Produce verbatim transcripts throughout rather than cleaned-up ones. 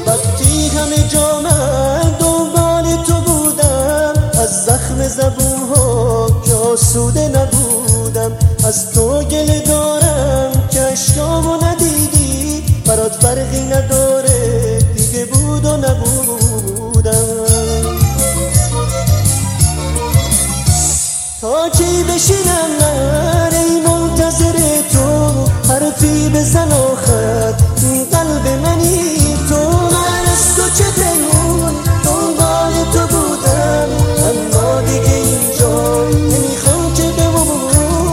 وقتی همه جا من دنبال تو بودم، از زخم زبونها که آسوده نبودم. از تو گله دارم که اشکامو ندیدی، برات فرقی نداره دیگه بود و نبودم. تا کی بشینم من ای منتظر تو، حرفی بزن آخر این قلب منی تو. من از تو چه پیمون دنبال تو بودم، اما دیگه اینجا نمیخوام که بمونم.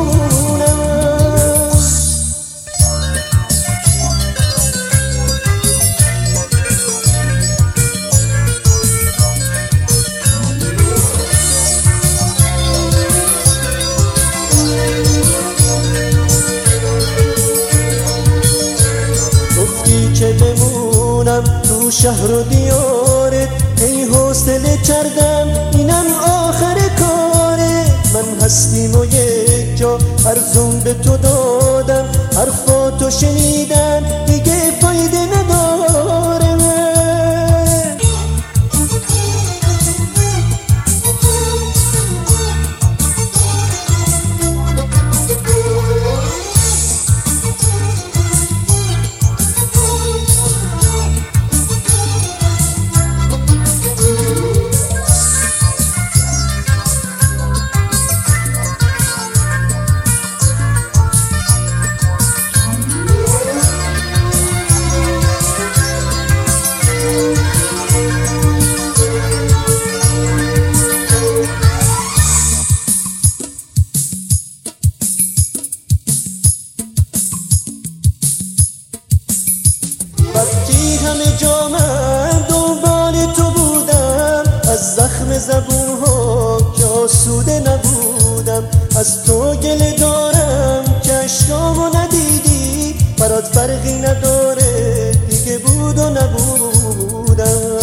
که بمونم تو شهر و دیارت، ای حوصله کردم اینم آخر کاره. من هستیم و یک جا ارزون به تو دادم، حرفاتو شنیدم دیگه فایده نداره. وقتی همه جا من دنبال تو بودم، از زخم زبونها که آسوده نبودم. از تو گله دارم که اشکامو ندیدی، برات فرقی نداره دیگه بود و نبودم.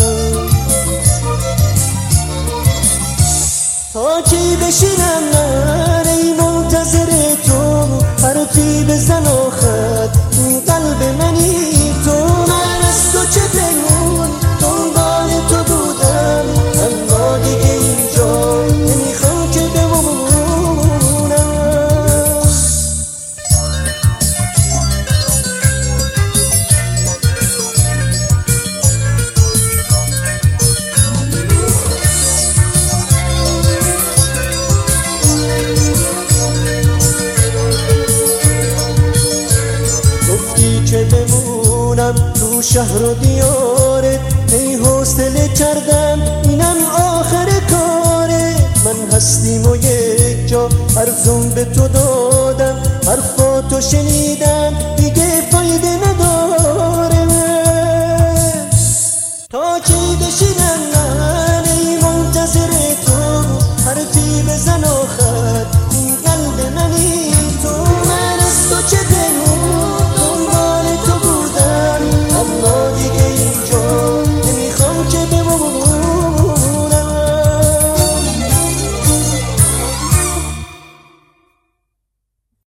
تا کی بشینم من ای منتظر تو، حرفی بزن آخر این قلب منی تو. من از تو چه پیمون دنبال تو بودم، اما دیگه اینجا نمیخوام که بمونم. که بمونم تو شهر و دیارت، ای حوصله کردم اینم آخر کاره. من هستیم و یک جا ارزون به تو دادم، حرفاتو شنیدم دیگه فایده نداره. تا کی بشینم